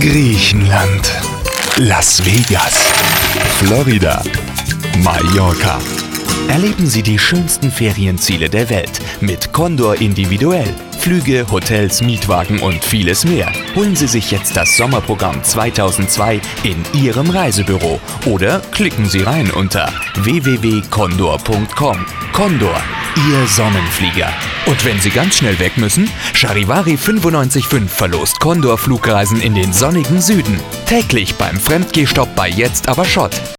Griechenland, Las Vegas, Florida, Mallorca. Erleben Sie die schönsten Ferienziele der Welt mit Condor individuell. Flüge, Hotels, Mietwagen und vieles mehr. Holen Sie sich jetzt das Sommerprogramm 2002 in Ihrem Reisebüro oder klicken Sie rein unter www.condor.com. Condor, Ihr Sonnenflieger. Und wenn Sie ganz schnell weg müssen, Charivari 95.5 verlost Condor Flugreisen in den sonnigen Süden. Täglich beim Fremdgehstopp bei Jetzt aber Schott.